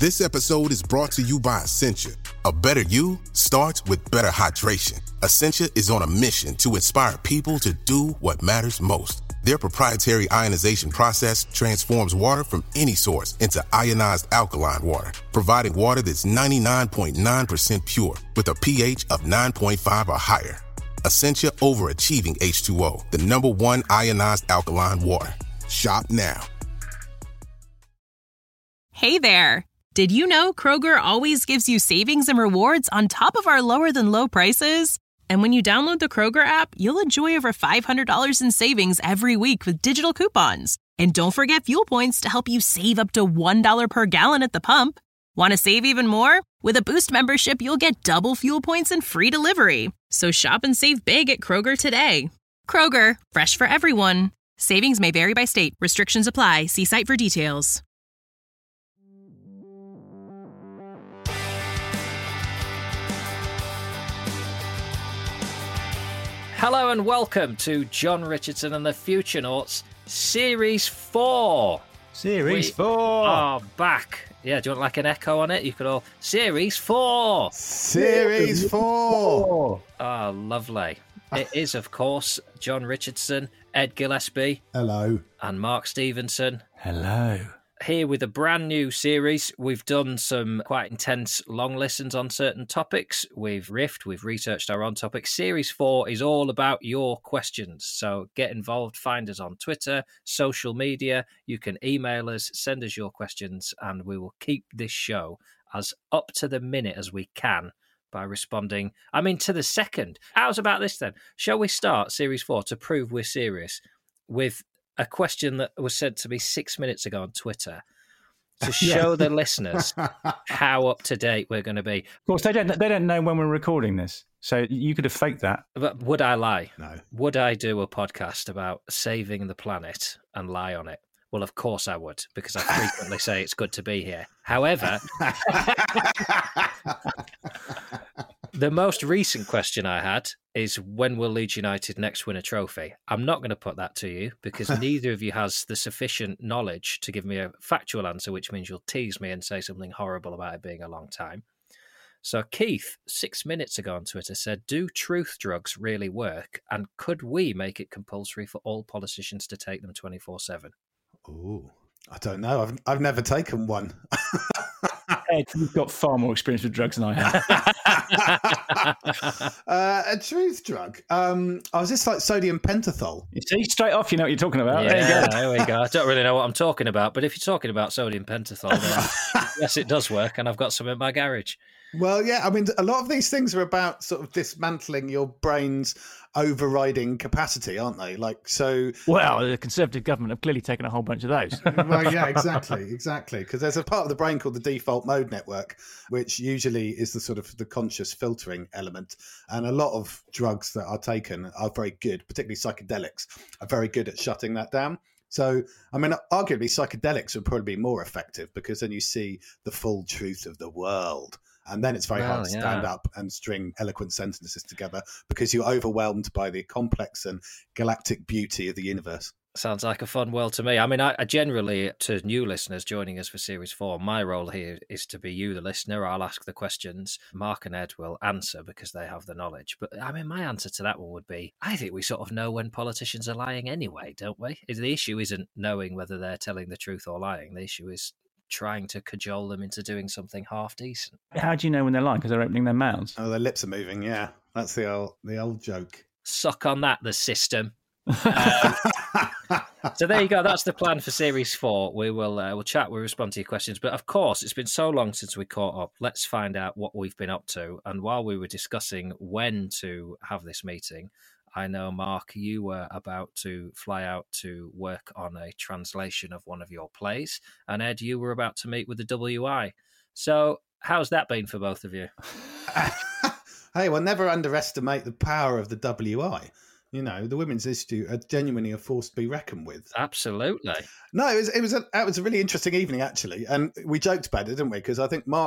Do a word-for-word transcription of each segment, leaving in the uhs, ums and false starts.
This episode is brought to you by Essentia. A better you starts with better hydration. Essentia is on a mission to inspire people to do what matters most. Their proprietary ionization process transforms water from any source into ionized alkaline water, providing water that's ninety-nine point nine percent pure with a pH of nine point five or higher. Essentia Overachieving H two O, the number one ionized alkaline water. Shop now. Hey there. Did you know Kroger always gives you savings and rewards on top of our lower than low prices? And when you download the Kroger app, you'll enjoy over five hundred dollars in savings every week with digital coupons. And don't forget fuel points to help you save up to one dollar per gallon at the pump. Want to save even more? With a Boost membership, you'll get double fuel points and free delivery. So shop and save big at Kroger today. Kroger, fresh for everyone. Savings may vary by state. Restrictions apply. See site for details. Hello and welcome to John Richardson and the Futurenauts Series four. Series we four. are back. Yeah, do you want like an echo on it? You could all... Series four. Series four. Oh, lovely. It is, of course, John Richardson, Ed Gillespie. Hello. And Mark Stevenson. Hello. Here with a brand new series. We've done some quite intense long listens on certain topics. We've riffed, we've researched our own topics. Series four is all about your questions. So get involved, find us on Twitter, social media. You can email us, send us your questions, and we will keep this show as up to the minute as we can by responding, I mean, to the second. How's about this then? Shall we start Series four to prove we're serious with a question that was sent to me six minutes ago on Twitter to show yeah. the listeners how up to date we're going to be. Of course, they don't. They don't know when we're recording this, so you could have faked that. But would I lie? No. Would I do a podcast about saving the planet and lie on it? Well, of course I would, because I frequently say it's good to be here. However, the most recent question I had is, when will Leeds United next win a trophy? I'm not going to put that to you because neither of you has the sufficient knowledge to give me a factual answer, which means you'll tease me and say something horrible about it being a long time. So Keith, six minutes ago on Twitter, said, do truth drugs really work? And could we make it compulsory for all politicians to take them twenty-four seven? Oh, I don't know. I've I've never taken one. Ed, you've got far more experience with drugs than I have. uh, a truth drug. Um, I was just like sodium pentothal. You see, straight off, you know what you're talking about. Yeah, there you go. There we go. I don't really know what I'm talking about, but if you're talking about sodium pentothal, then yes, it does work, and I've got some in my garage. Well, yeah, I mean, a lot of these things are about sort of dismantling your brain's overriding capacity, aren't they? Like, so... Well, the Conservative government have clearly taken a whole bunch of those. Well, yeah, exactly, exactly. Because there's a part of the brain called the default mode network, which usually is the sort of the conscious filtering element. And a lot of drugs that are taken are very good, particularly psychedelics, are very good at shutting that down. So, I mean, arguably, psychedelics would probably be more effective because then you see the full truth of the world. And then it's very well, hard to yeah. stand up and string eloquent sentences together because you're overwhelmed by the complex and galactic beauty of the universe. Sounds like a fun world to me. I mean, I, I generally, to new listeners joining us for Series four, my role here is to be you, the listener. I'll ask the questions. Mark and Ed will answer because they have the knowledge. But, I mean, my answer to that one would be, I think we sort of know when politicians are lying anyway, don't we? The issue isn't knowing whether they're telling the truth or lying. The issue is trying to cajole them into doing something half decent. How do you know when they're lying? Because they're opening their mouths. Oh, their lips are moving, yeah. That's the old, the old joke. Suck on that, the system. um, so there you go. That's the plan for Series four. We will uh, we'll chat, we'll respond to your questions. But of course, it's been so long since we caught up. Let's find out what we've been up to. And while we were discussing when to have this meeting, I know, Mark, you were about to fly out to work on a translation of one of your plays. And Ed, you were about to meet with the W I. So how's that been for both of you? Hey, well, never underestimate the power of the W I. You know, the Women's Institute are genuinely a force to be reckoned with. Absolutely. No, it was it was a it was a really interesting evening actually, and we joked about it, didn't we? Because I think Mark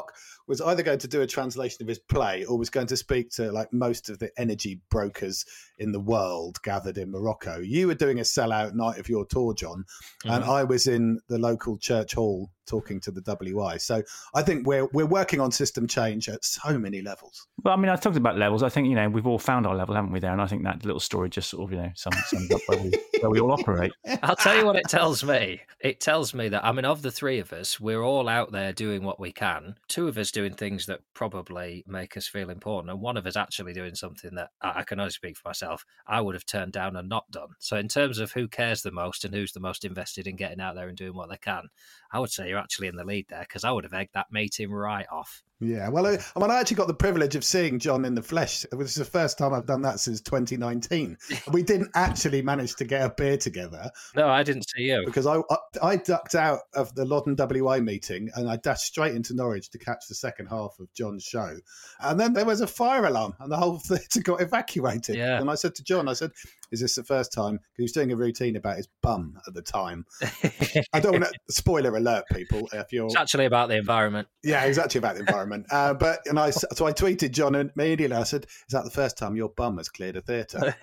was either going to do a translation of his play or was going to speak to like most of the energy brokers in the world gathered in Morocco. You were doing a sellout night of your tour, John, mm-hmm. and I was in the local church hall talking to the W I. So I think we're we're working on system change at so many levels. Well, I mean, I talked about levels. I think, you know, we've all found our level, haven't we, there? And I think that little story just sort of, you know, sums, sums up where we, where we all operate. I'll tell you what it tells me. It tells me that, I mean, of the three of us, we're all out there doing what we can. Two of us doing things that probably make us feel important, and one of us actually doing something that I can only speak for myself, I would have turned down and not done. So in terms of who cares the most and who's the most invested in getting out there and doing what they can, I would say you're actually in the lead there, because I would have egged that meeting right off. Yeah, well, I, I mean, I actually got the privilege of seeing John in the flesh. It was the first time I've done that since twenty nineteen. We didn't actually manage to get a beer together. No, I didn't see you. Because I, I, I ducked out of the Loddon W I meeting and I dashed straight into Norwich to catch the second half of John's show. And then there was a fire alarm and the whole theatre got evacuated. Yeah. And I said to John, I said, is this the first time? Because he was doing a routine about his bum at the time. I don't want to, spoiler alert, people. If you're, It's actually about the environment. Yeah, it's actually about the environment. Uh, but and I so I tweeted John immediately. I said, "Is that the first time your bum has cleared a theatre?"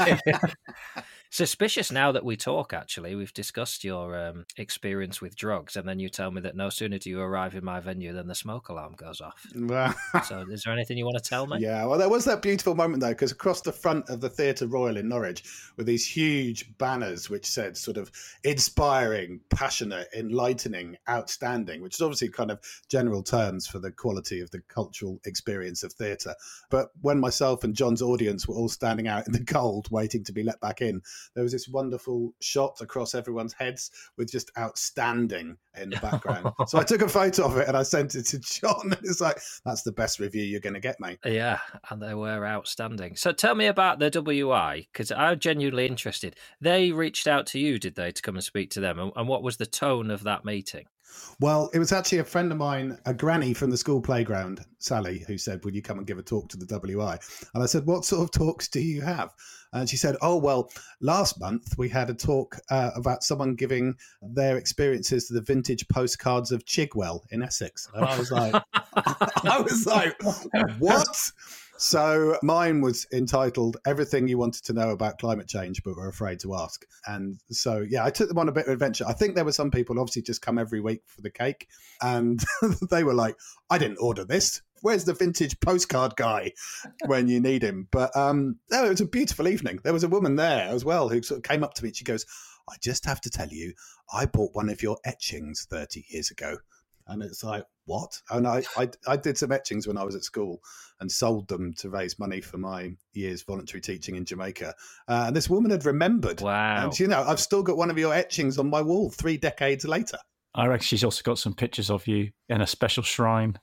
Suspicious now that we talk, actually. We've discussed your um, experience with drugs, and then you tell me that no sooner do you arrive in my venue than the smoke alarm goes off. So is there anything you want to tell me? Yeah, well, there was that beautiful moment, though, because across the front of the Theatre Royal in Norwich were these huge banners which said sort of inspiring, passionate, enlightening, outstanding, which is obviously kind of general terms for the quality of the cultural experience of theatre. But when myself and John's audience were all standing out in the cold waiting to be let back in, there was this wonderful shot across everyone's heads with just outstanding in the background. So I took a photo of it and I sent it to John. It's like, that's the best review you're going to get, mate. Yeah, and they were outstanding. So tell me about the W I, because I'm genuinely interested. They reached out to you, did they, to come and speak to them? And, and what was the tone of that meeting? Well, it was actually a friend of mine, a granny from the school playground, Sally, who said, would you come and give a talk to the W I? And I said, what sort of talks do you have? And she said, oh, well, last month we had a talk uh, about someone giving their experiences to the vintage postcards of Chigwell in Essex. And I was like, I was like, what? So mine was entitled Everything You Wanted to Know About Climate Change But Were Afraid to Ask. And so, yeah, I took them on a bit of an adventure. I think there were some people obviously just come every week for the cake. And they were like, I didn't order this. Where's the vintage postcard guy when you need him? But um, no, it was a beautiful evening. There was a woman there as well who sort of came up to me and she goes, I just have to tell you, I bought one of your etchings thirty years ago. And it's like, what? And I, I, I did some etchings when I was at school and sold them to raise money for my year's voluntary teaching in Jamaica. Uh, and this woman had remembered. Wow. And, you know, I've still got one of your etchings on my wall three decades later. I reckon she's also got some pictures of you in a special shrine.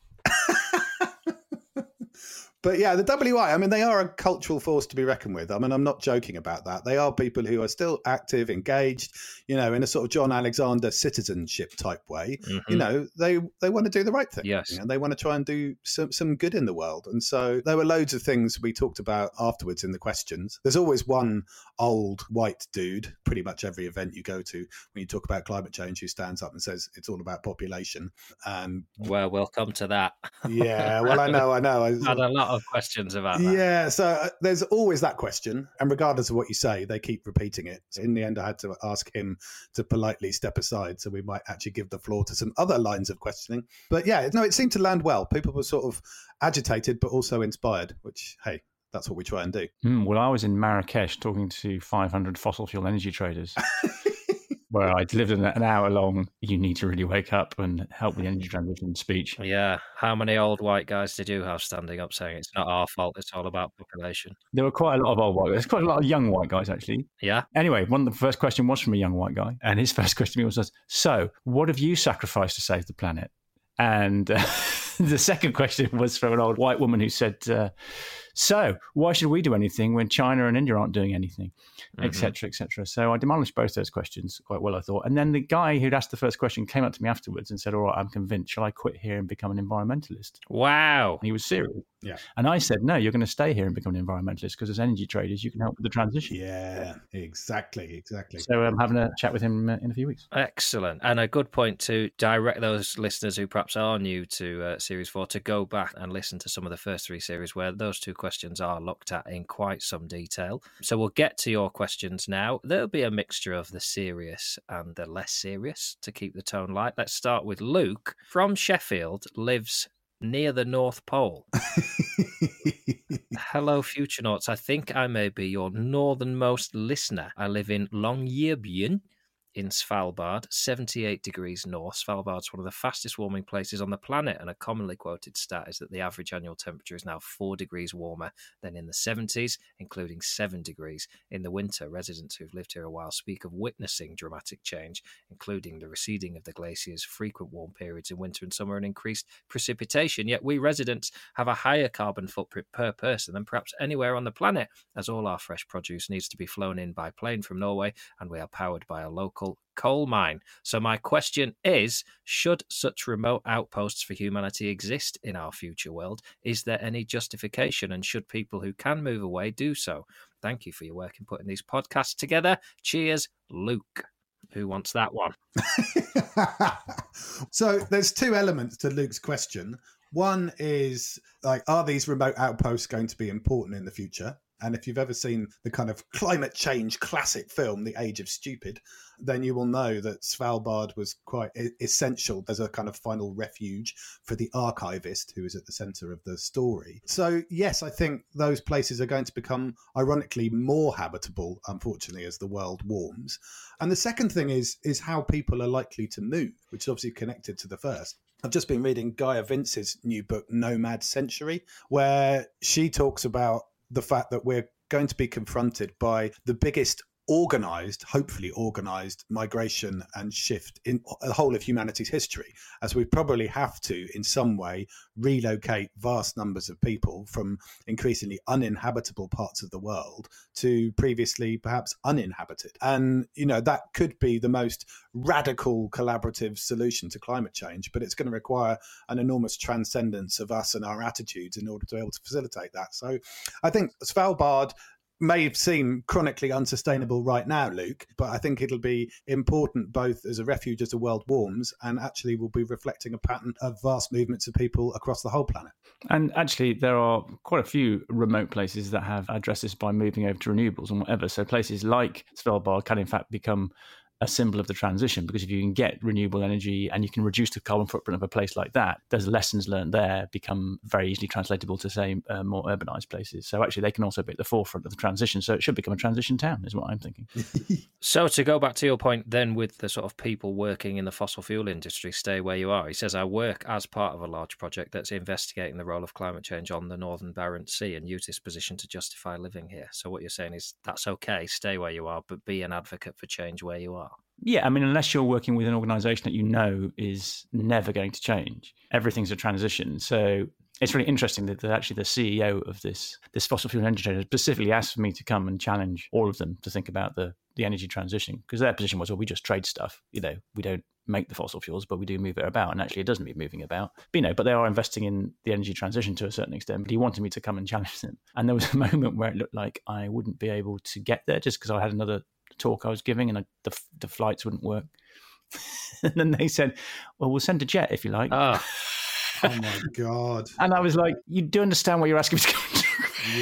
But yeah, the W I, I mean, they are a cultural force to be reckoned with. I mean, I'm not joking about that. They are people who are still active, engaged, you know, in a sort of John Alexander citizenship type way. Mm-hmm. You know, they they want to do the right thing. Yes. You know, they want to try and do some, some good in the world. And so there were loads of things we talked about afterwards in the questions. There's always one old white dude, pretty much every event you go to, when you talk about climate change, who stands up and says it's all about population. And well, we'll come to that. Yeah, well, I know, I know. I had a lot of questions about that. Yeah, so uh, there's always that question, and regardless of what you say, they keep repeating it. So in the end, I had to ask him to politely step aside so we might actually give the floor to some other lines of questioning. But yeah, no, it seemed to land well. People were sort of agitated, but also inspired, which, hey, that's what we try and do. Mm, well, I was in Marrakesh talking to five hundred fossil fuel energy traders. Where I delivered an hour long, you need to really wake up and help the energy transition speech. Yeah. How many old white guys did you have standing up saying it's not our fault, it's all about population? There were quite a lot of old white guys, quite a lot of young white guys, actually. Yeah. Anyway, one of the first question was from a young white guy. And his first question to me was, so what have you sacrificed to save the planet? And uh, the second question was from an old white woman who said, uh, So why should we do anything when China and India aren't doing anything, et Mm-hmm. cetera, et cetera? So I demolished both those questions quite well, I thought. And then the guy who'd asked the first question came up to me afterwards and said, all right, I'm convinced. Shall I quit here and become an environmentalist? Wow. And he was serious. Yeah. And I said, no, you're going to stay here and become an environmentalist because as energy traders, you can help with the transition. Yeah, exactly, exactly. So I'm having a chat with him uh, in a few weeks. Excellent. And a good point to direct those listeners who perhaps are new to uh, Series four to go back and listen to some of the first three series where those two questions are looked at in quite some detail. So we'll get to your questions now. There'll be a mixture of the serious and the less serious to keep the tone light. Let's start with Luke from Sheffield, lives near the North Pole. Hello, Futurenauts. I think I may be your northernmost listener. I live in Longyearbyen in Svalbard, seventy-eight degrees north. Svalbard's one of the fastest warming places on the planet, and a commonly quoted stat is that the average annual temperature is now four degrees warmer than in the seventies, including seven degrees in the winter. Residents who've lived here a while speak of witnessing dramatic change, including the receding of the glaciers, frequent warm periods in winter and summer, and increased precipitation. Yet we residents have a higher carbon footprint per person than perhaps anywhere on the planet, as all our fresh produce needs to be flown in by plane from Norway, and we are powered by a local coal mine. So my question is, should such remote outposts for humanity exist in our future world? Is there any justification, and should people who can move away do so? Thank you for your work in putting these podcasts together. Cheers, Luke. Who wants that one? So there's two elements to Luke's question. One is like, are these remote outposts going to be important in the future? And if you've ever seen the kind of climate change classic film, The Age of Stupid, then you will know that Svalbard was quite essential as a kind of final refuge for the archivist who is at the centre of the story. So, yes, I think those places are going to become, ironically, more habitable, unfortunately, as the world warms. And the second thing is, is how people are likely to move, which is obviously connected to the first. I've just been reading Gaia Vince's new book, Nomad Century, where she talks about the fact that we're going to be confronted by the biggest organised, hopefully organised migration and shift in the whole of humanity's history, as we probably have to, in some way, relocate vast numbers of people from increasingly uninhabitable parts of the world to previously perhaps uninhabited. And, you know, that could be the most radical collaborative solution to climate change, but it's going to require an enormous transcendence of us and our attitudes in order to be able to facilitate that. So I think Svalbard may seem chronically unsustainable right now, Luke, but I think it'll be important both as a refuge as the world warms, and actually will be reflecting a pattern of vast movements of people across the whole planet. And actually, there are quite a few remote places that have addressed this by moving over to renewables and whatever. So places like Svalbard can, in fact, become a symbol of the transition, because if you can get renewable energy and you can reduce the carbon footprint of a place like that, those lessons learned there become very easily translatable to, say, uh, more urbanized places. So actually they can also be at the forefront of the transition. So it should become a transition town, is what I'm thinking. So to go back to your point then, with the sort of people working in the fossil fuel industry, stay where you are. He says, I work as part of a large project that's investigating the role of climate change on the Northern Barents Sea and use this position to justify living here. So what you're saying is that's okay, stay where you are, but be an advocate for change where you are. Yeah, I mean, unless you're working with an organisation that you know is never going to change, everything's a transition. So it's really interesting that, that actually the C E O of this this fossil fuel energy trader specifically asked for me to come and challenge all of them to think about the, the energy transition, because their position was, well, we just trade stuff. You know, we don't make the fossil fuels, but we do move it about. And actually, it doesn't need moving about. But, you know, but they are investing in the energy transition to a certain extent. But he wanted me to come and challenge them. And there was a moment where it looked like I wouldn't be able to get there just because I had another talk I was giving and I, the the flights wouldn't work. And then they said, well, we'll send a jet if you like. Oh, oh my God. And I was like, you do understand what you're asking me to come to?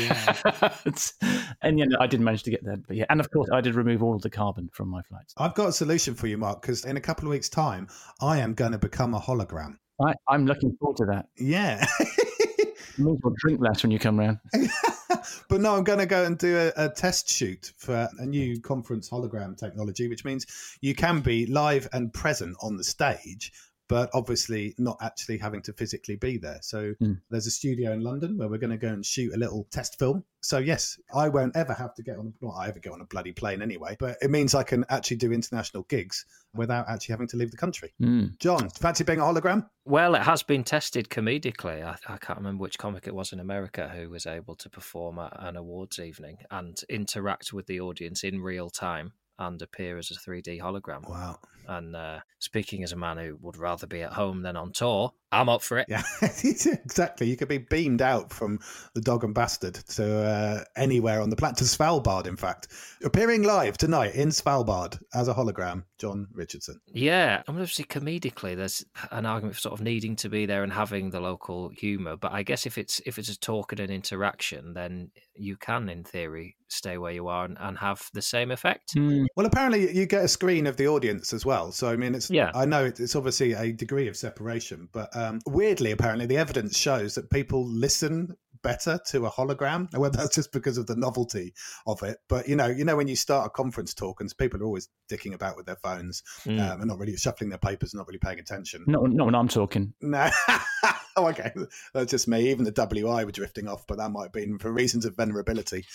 Yeah. And yeah, I didn't manage to get there. But yeah, and of course, I did remove all of the carbon from my flights. I've got a solution for you, Mark, because in a couple of weeks' time, I am going to become a hologram. I, I'm looking forward to that. Yeah. It means we'll drink less when you come round. But no, I'm going to go and do a, a test shoot for a new conference hologram technology, which means you can be live and present on the stage, but obviously not actually having to physically be there. So mm. there's a studio in London where we're going to go and shoot a little test film. So yes, I won't ever have to get on, not I ever go on a bloody plane anyway, but it means I can actually do international gigs without actually having to leave the country. Mm. John, fancy being a hologram? Well, it has been tested comedically. I, I can't remember which comic it was in America who was able to perform at an awards evening and interact with the audience in real time and appear as a three D hologram. Wow. And uh, speaking as a man who would rather be at home than on tour, I'm up for it. Yeah, exactly. You could be beamed out from the Dog and Bastard to uh, anywhere on the planet, to Svalbard, in fact. Appearing live tonight in Svalbard as a hologram, John Richardson. Yeah, I mean, obviously, comedically, there's an argument for sort of needing to be there and having the local humour. But I guess if it's if it's a talk and an interaction, then you can, in theory, stay where you are and, and have the same effect. Mm. Well, apparently, you get a screen of the audience as well. So, I mean, it's yeah. I know it's obviously a degree of separation, but um, weirdly, apparently, the evidence shows that people listen better to a hologram, whether that's just because of the novelty of it. But, you know, you know, when you start a conference talk and people are always dicking about with their phones mm. um, and not really shuffling their papers and not really paying attention. No, not when I'm talking. No. Oh, okay. That's just me. Even the W I were drifting off, but that might have been for reasons of venerability.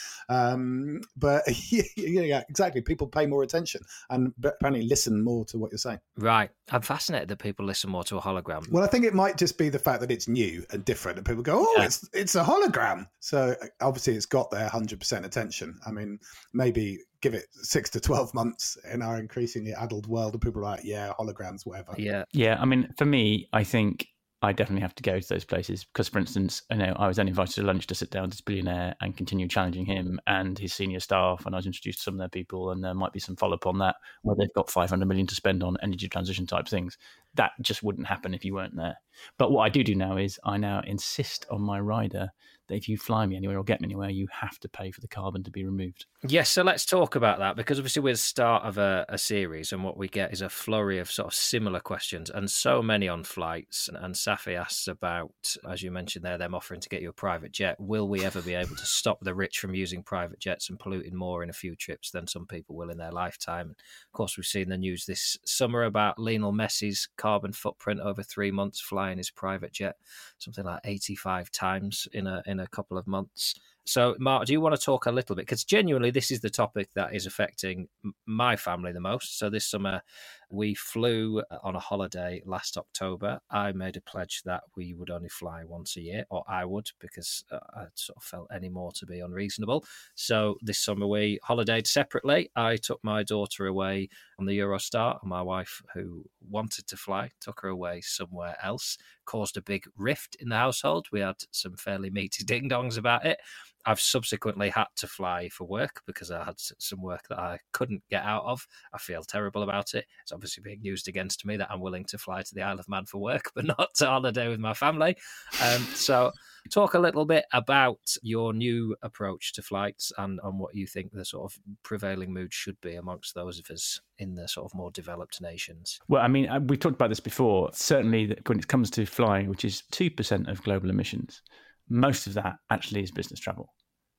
Um, but yeah, yeah, exactly. People pay more attention and apparently listen more to what you're saying. Right. I'm fascinated that people listen more to a hologram. Well, I think it might just be the fact that it's new and different and people go, oh, yeah. it's it's a hologram. So obviously it's got their one hundred percent attention. I mean, maybe give it six to twelve months in our increasingly addled world and people are like, yeah, holograms, whatever. Yeah. Yeah. I mean, for me, I think I definitely have to go to those places because, for instance, you know, I was then invited to lunch to sit down with this billionaire and continue challenging him and his senior staff, and I was introduced to some of their people, and there might be some follow-up on that where they've got five hundred million to spend on energy transition type things. That just wouldn't happen if you weren't there. But what I do do now is I now insist on my rider that if you fly me anywhere or get me anywhere, you have to pay for the carbon to be removed. Yes, so let's talk about that, because obviously we're the start of a, a series, and what we get is a flurry of sort of similar questions, and so many on flights. And, and Safi asks about, as you mentioned there, them offering to get you a private jet. Will we ever be able to stop the rich from using private jets and polluting more in a few trips than some people will in their lifetime? Of course, we've seen the news this summer about Lionel Messi's carbon footprint over three months flying his private jet, something like eighty-five times in a in a couple of months. So, Mark, do you want to talk a little bit? Because genuinely, this is the topic that is affecting my family the most. So this summer, we flew on a holiday last October. I made a pledge that we would only fly once a year, or I would, because I sort of felt any more to be unreasonable. So this summer, we holidayed separately. I took my daughter away on the Eurostar, and my wife, who wanted to fly, took her away somewhere else. Caused a big rift in the household. We had some fairly meaty ding-dongs about it. I've subsequently had to fly for work because I had some work that I couldn't get out of. I feel terrible about it. It's obviously being used against me that I'm willing to fly to the Isle of Man for work, but not to holiday with my family. Um, so talk a little bit about your new approach to flights and on what you think the sort of prevailing mood should be amongst those of us in the sort of more developed nations. Well, I mean, we talked about this before. Certainly when it comes to flying, which is two percent of global emissions, most of that actually is business travel.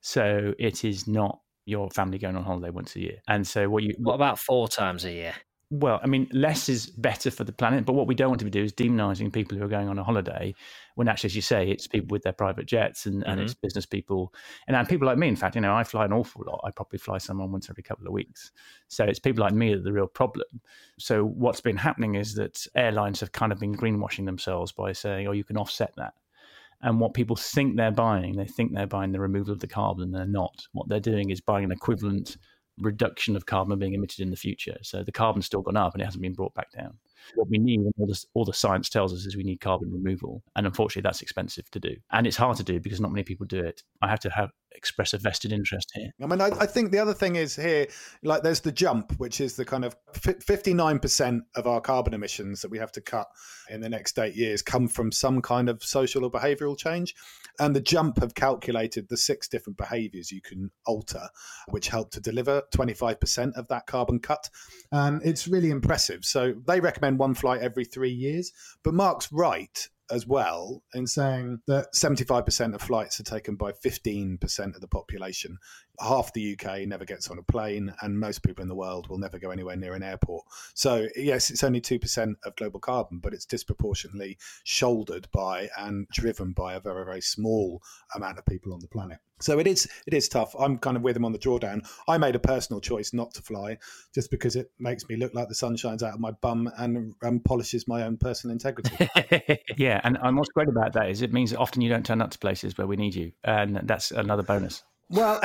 So it is not your family going on holiday once a year. And so what you... What about four times a year? Well, I mean, less is better for the planet, but what we don't want to do is demonising people who are going on a holiday when actually, as you say, it's people with their private jets and, mm-hmm. and it's business people. And, and people like me, in fact, you know, I fly an awful lot. I probably fly someone once every couple of weeks. So it's people like me that are the real problem. So what's been happening is that airlines have kind of been greenwashing themselves by saying, oh, you can offset that. And what people think they're buying, they think they're buying the removal of the carbon. They're not. What they're doing is buying an equivalent reduction of carbon being emitted in the future. So the carbon's still gone up and it hasn't been brought back down. What we need, and all, this, all the science tells us, is we need carbon removal. And unfortunately, that's expensive to do. And it's hard to do because not many people do it. I have to have express a vested interest here. I mean, I, I think the other thing is here, like there's the jump, which is the kind of fifty-nine percent of our carbon emissions that we have to cut in the next eight years come from some kind of social or behavioural change. And the jump have calculated the six different behaviours you can alter, which help to deliver twenty-five percent of that carbon cut. And it's really impressive. So they recommend one flight every three years. But Mark's right as well in saying that seventy-five percent of flights are taken by fifteen percent of the population. half the U K never gets on a plane, and most people in the world will never go anywhere near an airport. So yes, it's only two percent of global carbon, but it's disproportionately shouldered by and driven by a very, very small amount of people on the planet. So it is it is tough. I'm kind of with him on the drawdown. I made a personal choice not to fly just because it makes me look like the sun shines out of my bum and um, polishes my own personal integrity. Yeah, and, and what's great about that is it means that often you don't turn up to places where we need you, and that's another bonus. Well,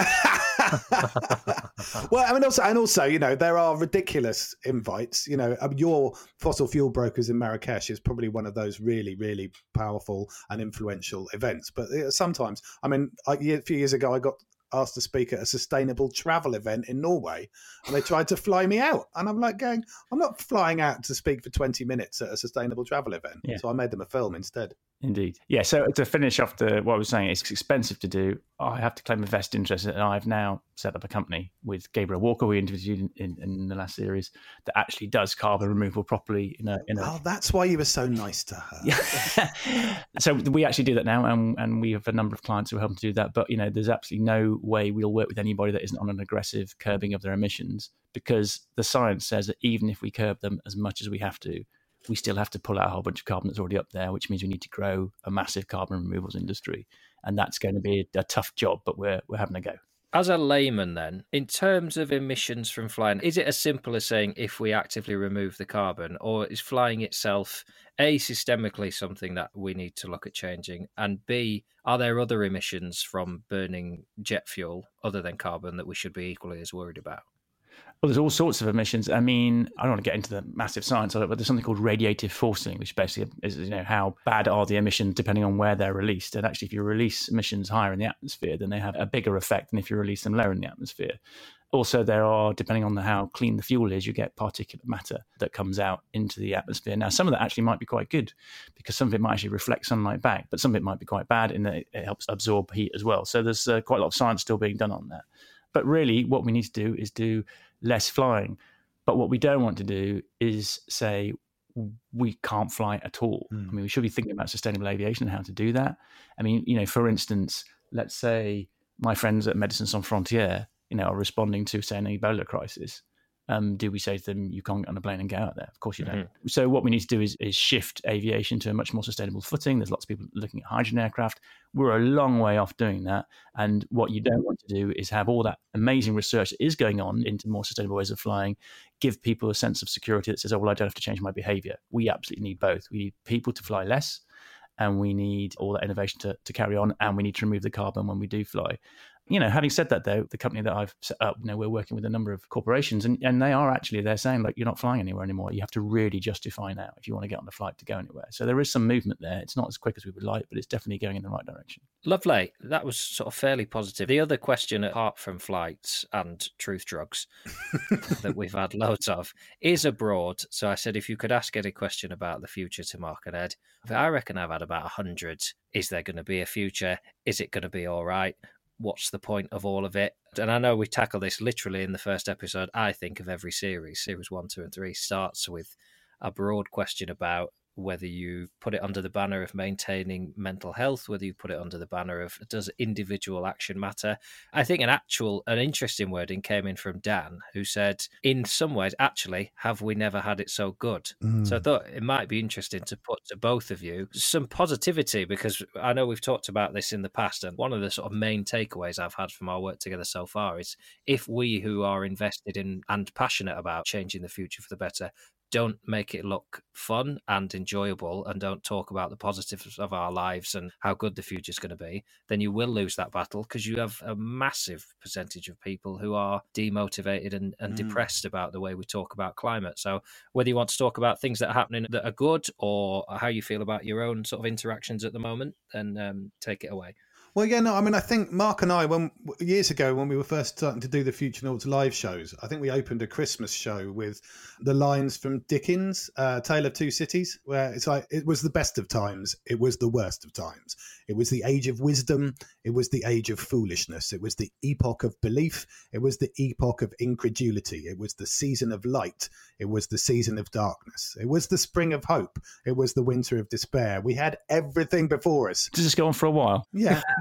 well, I mean, also, and also, you know, there are ridiculous invites. You know, your fossil fuel brokers in Marrakesh is probably one of those really, really powerful and influential events. But sometimes, I mean, a few years ago, I got asked to speak at a sustainable travel event in Norway, and they tried to fly me out. And I'm like going, I'm not flying out to speak for twenty minutes at a sustainable travel event. Yeah. So I made them a film instead. Indeed. Yeah, so to finish off the what I was saying, it's expensive to do. I have to claim a vested interest, and I've now set up a company with Gabriel Walker, we interviewed in, in, in the last series, that actually does carbon removal properly. In a, in a... Oh, that's why you were so nice to her. Yeah. So we actually do that now, and, and we have a number of clients who help to do that. But, you know, there's absolutely no way we'll work with anybody that isn't on an aggressive curbing of their emissions, because the science says that even if we curb them as much as we have to, we still have to pull out a whole bunch of carbon that's already up there, which means we need to grow a massive carbon removals industry. And that's going to be a, a tough job, but we're we're having a go. As a layman then, in terms of emissions from flying, is it as simple as saying if we actively remove the carbon, or is flying itself, A, systemically something that we need to look at changing, and B, are there other emissions from burning jet fuel other than carbon that we should be equally as worried about? Well, there's all sorts of emissions. I mean, I don't want to get into the massive science of it, but there's something called radiative forcing, which basically is, you know, how bad are the emissions depending on where they're released. And actually, if you release emissions higher in the atmosphere, then they have a bigger effect than if you release them lower in the atmosphere. Also, there are, depending on the, how clean the fuel is, you get particulate matter that comes out into the atmosphere. Now, some of that actually might be quite good because some of it might actually reflect sunlight back, but some of it might be quite bad in that it helps absorb heat as well. So there's uh, quite a lot of science still being done on that. But really, what we need to do is do less flying. But what we don't want to do is say we can't fly at all. Mm. I mean, we should be thinking about sustainable aviation and how to do that. I mean, you know, for instance, let's say my friends at Médecins Sans Frontières, you know, are responding to, say, an Ebola crisis. Um, do we say to them, you can't get on a plane and get out there? Of course you don't. Mm-hmm. So what we need to do is, is shift aviation to a much more sustainable footing. There's lots of people looking at hydrogen aircraft. We're a long way off doing that. And what you don't want to do is have all that amazing research that is going on into more sustainable ways of flying, give people a sense of security that says, oh, well, I don't have to change my behavior. We absolutely need both. We need people to fly less, and we need all that innovation to, to carry on, and we need to remove the carbon when we do fly. You know, having said that, though, the company that I've set up, you know, we're working with a number of corporations, and, and they are actually, they're saying, like, you're not flying anywhere anymore. You have to really justify now if you want to get on the flight to go anywhere. So there is some movement there. It's not as quick as we would like, but it's definitely going in the right direction. Lovely. That was sort of fairly positive. The other question, apart from flights and truth drugs that we've had loads of, is abroad. So I said, if you could ask any question about the future to Mark and Ed, I reckon I've had about one hundred. Is there going to be a future? Is it going to be all right? What's the point of all of it? And I know we tackle this literally in the first episode, I think, of every series. Series one, two, and three starts with a broad question about whether you put it under the banner of maintaining mental health, whether you put it under the banner of does individual action matter. I think an actual, an interesting wording came in from Dan, who said, in some ways, actually, have we never had it so good? Mm. So I thought it might be interesting to put to both of you some positivity, because I know we've talked about this in the past, and one of the sort of main takeaways I've had from our work together so far is if we who are invested in and passionate about changing the future for the better don't make it look fun and enjoyable, and don't talk about the positives of our lives and how good the future is going to be, then you will lose that battle, because you have a massive percentage of people who are demotivated and, and mm. depressed about the way we talk about climate. So whether you want to talk about things that are happening that are good, or how you feel about your own sort of interactions at the moment, then um, take it away. Well, yeah, no, I mean, I think Mark and I, when years ago, when we were first starting to do the Future Noughts live shows, I think we opened a Christmas show with the lines from Dickens, uh, Tale of Two Cities, where it's like, it was the best of times, it was the worst of times. It was the age of wisdom, it was the age of foolishness, it was the epoch of belief, it was the epoch of incredulity, it was the season of light, it was the season of darkness, it was the spring of hope, it was the winter of despair. We had everything before us. Does this go on for a while? Yeah, we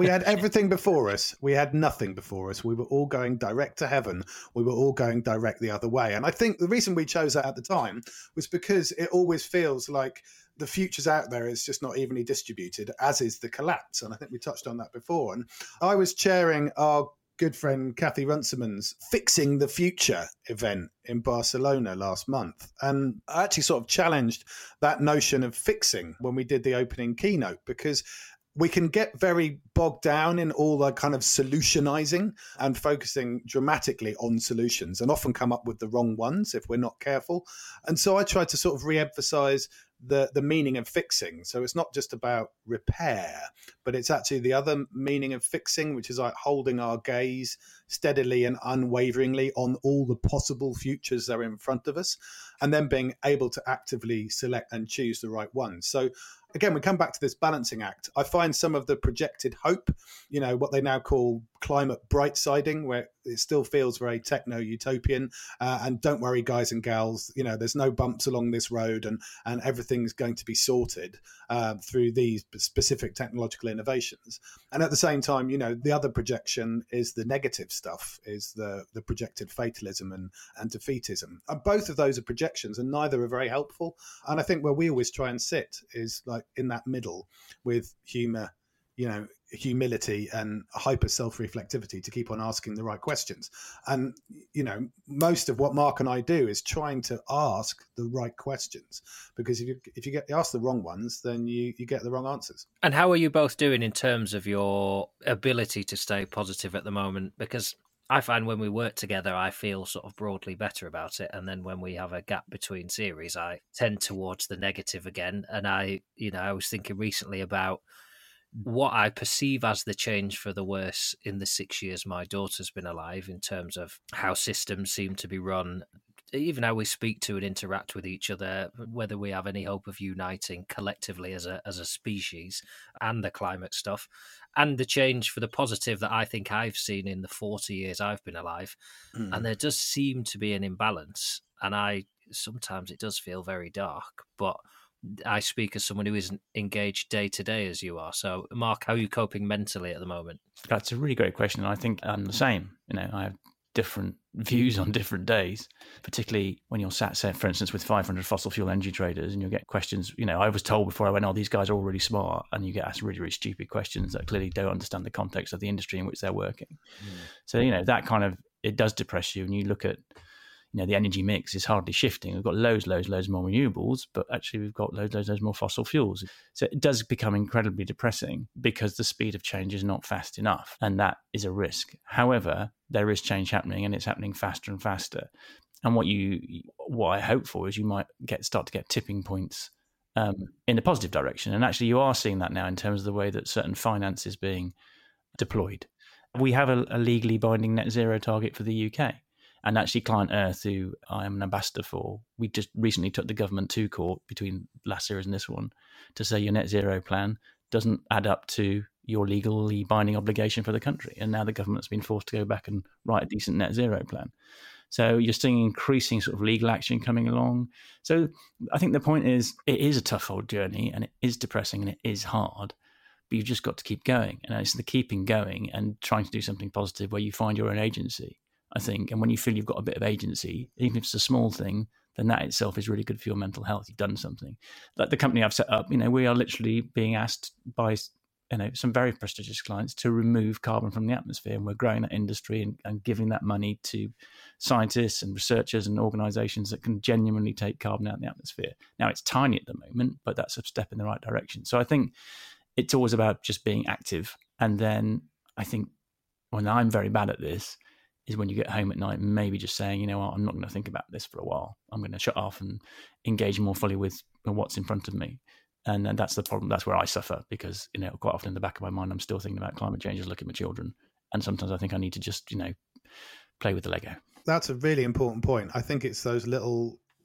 we had everything before us. We had nothing before us. We were all going direct to heaven. We were all going direct the other way. And I think the reason we chose that at the time was because it always feels like the future's out there is just not evenly distributed, as is the collapse. And I think we touched on that before. And I was chairing our good friend Kathy Runciman's Fixing the Future event in Barcelona last month. And I actually sort of challenged that notion of fixing when we did the opening keynote, because we can get very bogged down in all the kind of solutionizing and focusing dramatically on solutions and often come up with the wrong ones if we're not careful. And so I tried to sort of re-emphasize the, the meaning of fixing. So it's not just about repair, but it's actually the other meaning of fixing, which is like holding our gaze steadily and unwaveringly on all the possible futures that are in front of us, and then being able to actively select and choose the right ones. So again, we come back to this balancing act. I find some of the projected hope, you know, what they now call climate bright siding, where it still feels very techno-utopian. Uh, and don't worry, guys and gals, you know, there's no bumps along this road, and, and everything's going to be sorted uh, through these specific technological innovations. And at the same time, you know, the other projection is the negative stuff, is the, the projected fatalism and, and defeatism. And both of those are projections, and neither are very helpful. And I think where we always try and sit is like in that middle with humor, you know, humility and hyper self-reflectivity to keep on asking the right questions. And, you know, most of what Mark and I do is trying to ask the right questions, because if you if you get asked the wrong ones, then you, you get the wrong answers. And how are you both doing in terms of your ability to stay positive at the moment? Because I find when we work together, I feel sort of broadly better about it. And then when we have a gap between series, I tend towards the negative again. And I, you know, I was thinking recently about what I perceive as the change for the worse in the six years my daughter's been alive, in terms of how systems seem to be run, even how we speak to and interact with each other, whether we have any hope of uniting collectively as a as a species, and the climate stuff, and the change for the positive that I think I've seen in the forty years I've been alive. Mm. And there does seem to be an imbalance. And I sometimes it does feel very dark, but I speak as someone who isn't engaged day to day as you are. So, Mark, how are you coping mentally at the moment? That's a really great question. I think I'm the same. You know, I have different views on different days, particularly when you're sat, say, for instance, with five hundred fossil fuel energy traders, and you'll get questions. You know, I was told before I went, oh, these guys are all really smart, and you get asked really, really stupid questions that clearly don't understand the context of the industry in which they're working. Mm. So, you know, that kind of, it does depress you. And you look at, you know, the energy mix is hardly shifting. We've got loads, loads, loads more renewables, but actually we've got loads, loads, loads more fossil fuels. So it does become incredibly depressing because the speed of change is not fast enough, and that is a risk. However, there is change happening, and it's happening faster and faster. And what you, what I hope for is you might get start to get tipping points um, in a positive direction. And actually, you are seeing that now in terms of the way that certain finance is being deployed. We have a, a legally binding net zero target for the U K. And actually, Client Earth, who I am an ambassador for, we just recently took the government to court between last series and this one to say your net zero plan doesn't add up to your legally binding obligation for the country. And now the government's been forced to go back and write a decent net zero plan. So you're seeing increasing sort of legal action coming along. So I think the point is, it is a tough old journey, and it is depressing, and it is hard. But you've just got to keep going. And it's the keeping going and trying to do something positive where you find your own agency, I think. And when you feel you've got a bit of agency, even if it's a small thing, then that itself is really good for your mental health. You've done something. Like the company I've set up, you know, we are literally being asked by, you know, some very prestigious clients to remove carbon from the atmosphere. And we're growing that industry and, and giving that money to scientists and researchers and organizations that can genuinely take carbon out of the atmosphere. Now, it's tiny at the moment, but that's a step in the right direction. So I think it's always about just being active. And then I think when I'm very bad at this, is when you get home at night, maybe just saying, you know what, I'm not going to think about this for a while. I'm going to shut off and engage more fully with what's in front of me. And, and that's the problem. That's where I suffer, because, you know, quite often in the back of my mind, I'm still thinking about climate change, just looking at my children. And sometimes I think I need to just, you know, play with the Lego. That's a really important point. I think it's those little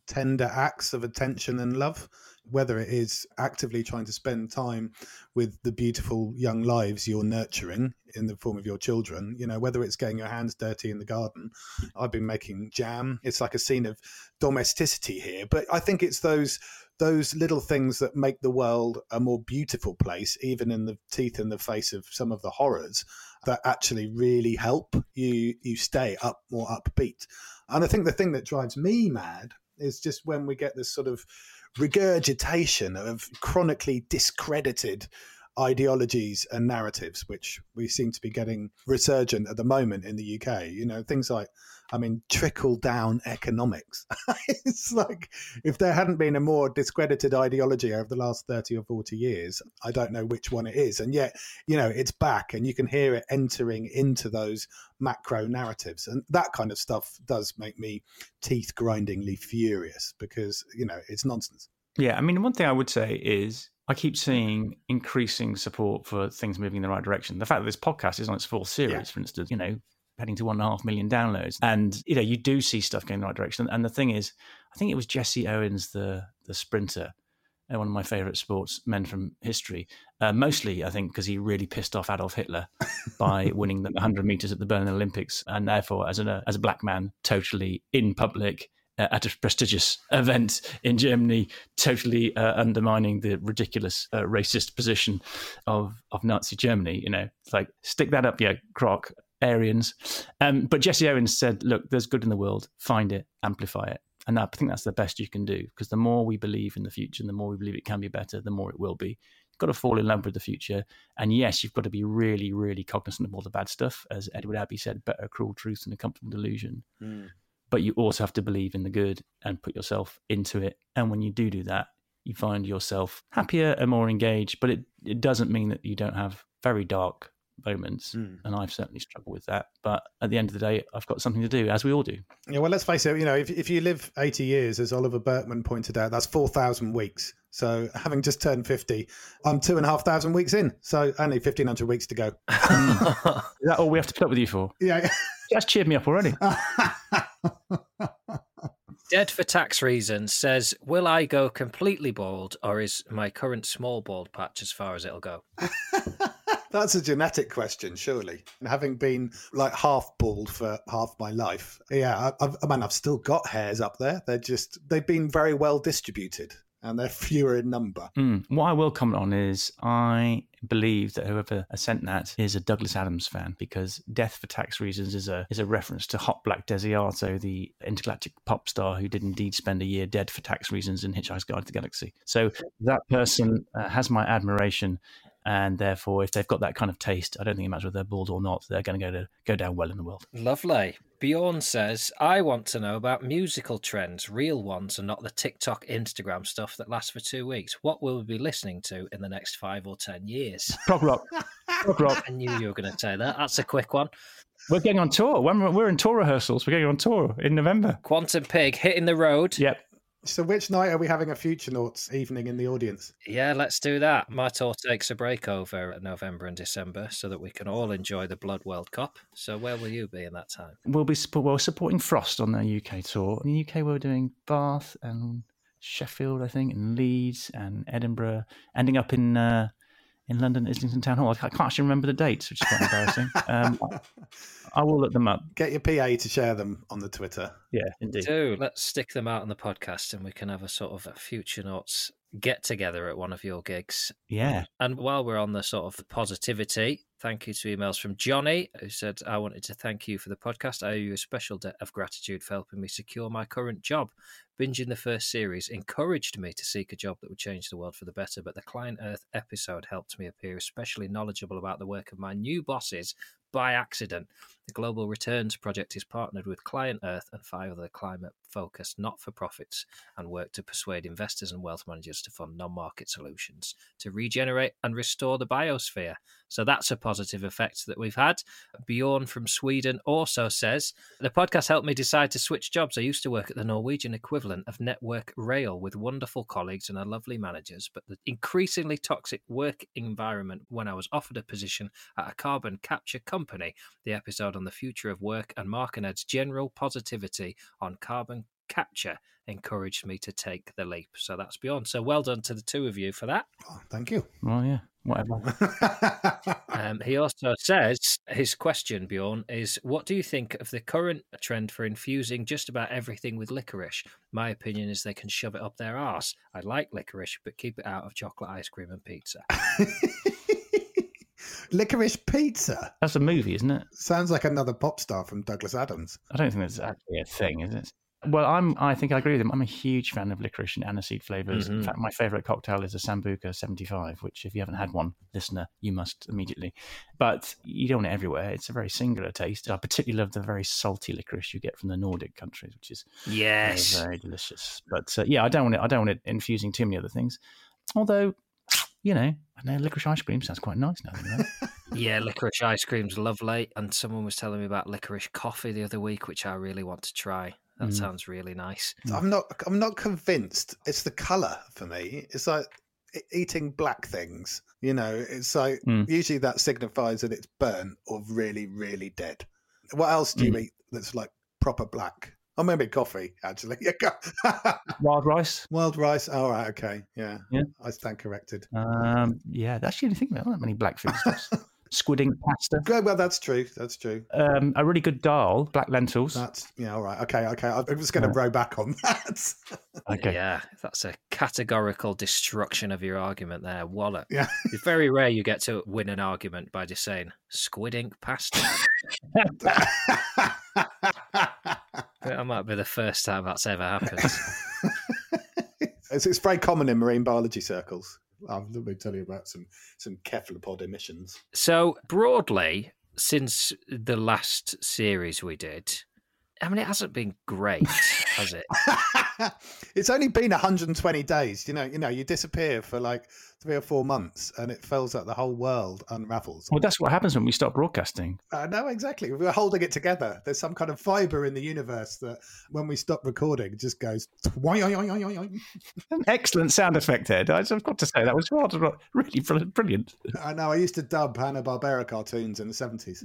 tender acts of attention and love, whether it is actively trying to spend time with the beautiful young lives you're nurturing in the form of your children, you know, whether it's getting your hands dirty in the garden. I've been making jam. It's like a scene of domesticity here, but I think it's those those little things that make the world a more beautiful place, even in the teeth and the face of some of the horrors, that actually really help you you stay up more upbeat. And I think the thing that drives me mad is just when we get this sort of regurgitation of chronically discredited ideologies and narratives, which we seem to be getting resurgent at the moment in the U K. You know, things like, I mean, trickle down economics. It's like, if there hadn't been a more discredited ideology over the last thirty or forty years, I don't know which one it is. And yet, you know, it's back and you can hear it entering into those macro narratives. And that kind of stuff does make me teeth grindingly furious because, you know, it's nonsense. Yeah. I mean, one thing I would say is I keep seeing increasing support for things moving in the right direction. The fact that this podcast is on its fourth series, yeah. for instance, you know, heading to one and a half million downloads. And, you know, you do see stuff going in the right direction. And the thing is, I think it was Jesse Owens, the the sprinter, one of my favourite sportsmen from history, uh, mostly, I think, because he really pissed off Adolf Hitler by winning the one hundred metres at the Berlin Olympics. And therefore, as a, as a black man, totally in public, Uh, at a prestigious event in Germany, totally uh, undermining the ridiculous uh, racist position of, of Nazi Germany. You know, it's like, stick that up, yeah, croc, Aryans. Um, but Jesse Owens said, look, there's good in the world, find it, amplify it. And I think that's the best you can do, because the more we believe in the future and the more we believe it can be better, the more it will be. You've got to fall in love with the future. And yes, you've got to be really, really cognizant of all the bad stuff. As Edward Abbey said, better a cruel truth than a comfortable delusion. Mm. But you also have to believe in the good and put yourself into it. And when you do do that, you find yourself happier and more engaged. But it, it doesn't mean that you don't have very dark moments. Mm. And I've certainly struggled with that. But at the end of the day, I've got something to do, as we all do. Yeah, well, let's face it, you know, if, if you live eighty years, as Oliver Burkeman pointed out, that's four thousand weeks. So having just turned fifty, I'm two and a half thousand weeks in. So only fifteen hundred weeks to go. Is that all we have to put up with you for? Yeah. That's cheered me up already. Dead for tax reasons says, will I go completely bald, or is my current small bald patch as far as it'll go? That's a genetic question, surely. And having been like half bald for half my life, yeah, I, I mean, I've still got hairs up there. They're just, they've been very well distributed. And they're fewer in number. Mm. What I will comment on is I believe that whoever sent that is a Douglas Adams fan, because Death for Tax Reasons is a is a reference to Hot Black Desiato, the intergalactic pop star who did indeed spend a year dead for tax reasons in Hitchhiker's Guide to the Galaxy. So that person uh, has my admiration. And therefore, if they've got that kind of taste, I don't think it matters whether they're bald or not, they're going to go to go down well in the world. Lovely. Bjorn says, I want to know about musical trends, real ones, and not the TikTok, Instagram stuff that lasts for two weeks. What will we be listening to in the next five or ten years? Prog rock. Prog rock. I knew you were going to say that. That's a quick one. We're getting on tour. When we're, we're in tour rehearsals. We're getting on tour in November. Quantum Pig, hitting the road. Yep. So which night are we having a Future Noughts evening in the audience? Yeah, let's do that. My tour takes a break over November and December so that we can all enjoy the Blood World Cup. So where will you be in that time? We'll be we're supporting Frost on their U K tour. In the U K, we're doing Bath and Sheffield, I think, and Leeds and Edinburgh, ending up in uh, in London, Islington Town Hall. I can't actually remember the dates, which is quite embarrassing. Um, I will look them up. Get your P A to share them on the Twitter. Yeah, indeed. Do. Let's stick them out on the podcast and we can have a sort of a Future Noughts get together at one of your gigs. Yeah. And while we're on the sort of positivity, thank you to emails from Johnny, who said, I wanted to thank you for the podcast. I owe you a special debt of gratitude for helping me secure my current job. Binging the first series encouraged me to seek a job that would change the world for the better, but the Client Earth episode helped me appear especially knowledgeable about the work of my new bosses by accident. The Global Returns Project is partnered with Client Earth and five other climate-focused not-for-profits and work to persuade investors and wealth managers to fund non-market solutions to regenerate and restore the biosphere. So that's a positive effect that we've had. Bjorn from Sweden also says, the podcast helped me decide to switch jobs. I used to work at the Norwegian equivalent of Network Rail with wonderful colleagues and lovely managers, but the increasingly toxic work environment when I was offered a position at a carbon capture company. The episode on the future of work and Mark and Ed's general positivity on carbon capture encouraged me to take the leap. So that's Bjorn. So well done to the two of you for that. Oh, thank you. Well, yeah, whatever. Um, he also says his question, Bjorn, is what do you think of the current trend for infusing just about everything with licorice? My opinion is they can shove it up their arse. I like licorice, but keep it out of chocolate ice cream and pizza. Licorice pizza? That's a movie, isn't it? Sounds like another pop star from Douglas Adams. I don't think that's actually a thing, is it? Well, I'm. I think I agree with him. I'm a huge fan of licorice and aniseed flavors. Mm-hmm. In fact, my favourite cocktail is a Sambuca seventy-five, which, if you haven't had one, listener, you must immediately. But you don't want it everywhere. It's a very singular taste. I particularly love the very salty licorice you get from the Nordic countries, which is yes, very, very delicious. But uh, yeah, I don't want it. I don't want it infusing too many other things. Although, you know, I know licorice ice cream sounds quite nice now. Right? Yeah, licorice ice cream's lovely. And someone was telling me about licorice coffee the other week, which I really want to try. That mm. sounds really nice. I'm not. I'm not convinced. It's the colour for me. It's like eating black things. You know, it's like mm. usually that signifies that it's burnt or really, really dead. What else do you mm. eat that's like proper black? Oh, maybe coffee, actually. Wild rice. Wild rice. All right. Okay. Yeah. Yeah. I stand corrected. Um, yeah. Actually, I think there aren't many black food stuffs. Squidding pasta. Good, well, that's true. That's true. Um, a really good dal, black lentils. That's yeah. All right. Okay. Okay. I was going to yeah. row back on that. Okay. Yeah, that's a categorical destruction of your argument there, Wallop. Yeah. It's very rare you get to win an argument by just saying squid ink pasta. That might be the first time that's ever happened. it's, it's very common in marine biology circles. I'll let me tell you about some some cephalopod emissions. So broadly, since the last series we did, I mean, it hasn't been great, has it? It's only been one hundred twenty days. You know, you know, you disappear for like three or four months, and it feels like the whole world unravels. Well, that's what happens when we stop broadcasting. I uh, know exactly. We're holding it together. There's some kind of fibre in the universe that, when we stop recording, just goes. An excellent sound effect, Ed. I've got to say that was rather really brilliant. I know. I used to dub Hanna-Barbera cartoons in the seventies.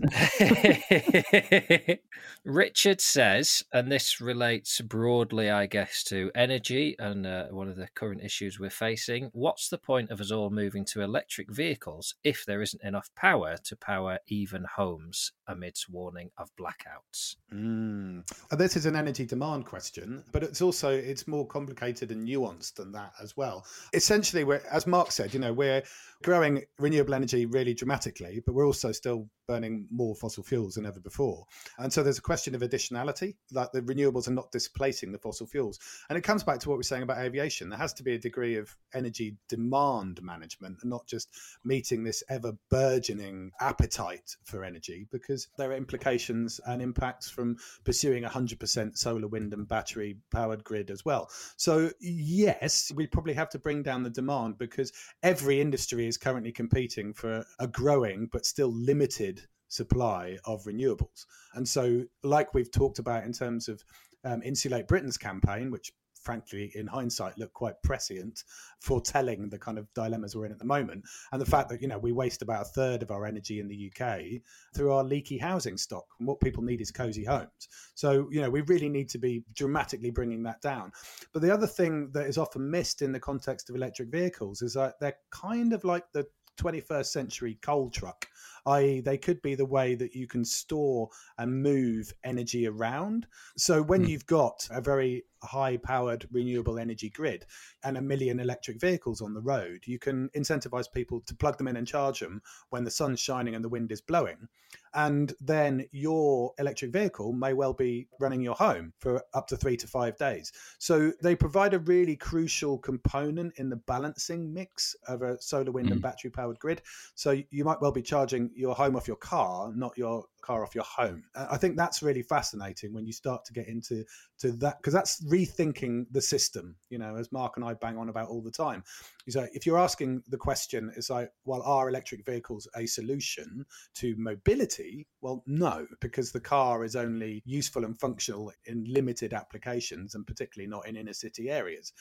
Richard says, and this relates broadly, I guess, to energy and uh, one of the current issues we're facing. What's the point of us all moving to electric vehicles if there isn't enough power to power even homes amidst warning of blackouts? Mm. This is an energy demand question, but it's also it's more complicated and nuanced than that as well. Essentially, we're, as Mark said, you know, we're growing renewable energy really dramatically, but we're also still burning more fossil fuels than ever before. And so there's a question of additionality, like the renewables are not displacing the fossil fuels. And it comes back to what we're saying about aviation. There has to be a degree of energy demand management and not just meeting this ever burgeoning appetite for energy, because there are implications and impacts from pursuing one hundred percent solar, wind and battery powered grid as well. So yes, we probably have to bring down the demand because every industry is currently competing for a growing but still limited supply of renewables. And so, like we've talked about in terms of um, Insulate Britain's campaign, which frankly, in hindsight, look quite prescient, foretelling the kind of dilemmas we're in at the moment. And the fact that, you know, we waste about a third of our energy in the U K through our leaky housing stock. And what people need is cosy homes. So, you know, we really need to be dramatically bringing that down. But the other thing that is often missed in the context of electric vehicles is that they're kind of like the twenty-first century coal truck, that is they could be the way that you can store and move energy around. So when mm. you've got a very high powered renewable energy grid and a million electric vehicles on the road, you can incentivize people to plug them in and charge them when the sun's shining and the wind is blowing. And then your electric vehicle may well be running your home for up to three to five days. So they provide a really crucial component in the balancing mix of a solar, wind mm. and battery powered grid. So you might well be charging your home off your car, not your car off your home. I think that's really fascinating when you start to get into to that, because that's rethinking the system, you know, as Mark and I bang on about all the time. So if you're asking the question, it's like, well, are electric vehicles a solution to mobility? Well, no, because the car is only useful and functional in limited applications and particularly not in inner city areas.